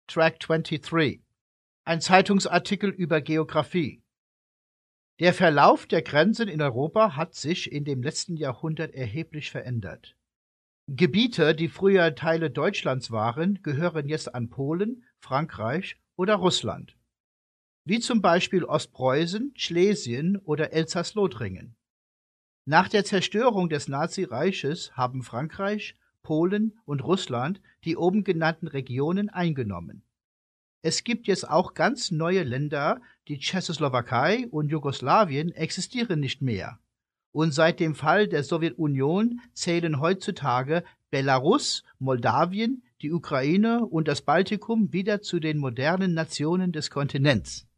Track 23. Ein Zeitungsartikel über Geographie. Der Verlauf der Grenzen in Europa hat sich in dem letzten Jahrhundert erheblich verändert. Gebiete, die früher Teile Deutschlands waren, gehören jetzt an Polen, Frankreich oder Russland, wie zum Beispiel Ostpreußen, Schlesien oder Elsass-Lothringen. Nach der Zerstörung des Nazireiches haben Frankreich, Polen und Russland die oben genannten Regionen eingenommen. Es gibt jetzt auch ganz neue Länder, die Tschechoslowakei und Jugoslawien existieren nicht mehr. Und seit dem Fall der Sowjetunion zählen heutzutage Belarus, Moldawien, die Ukraine und das Baltikum wieder zu den modernen Nationen des Kontinents.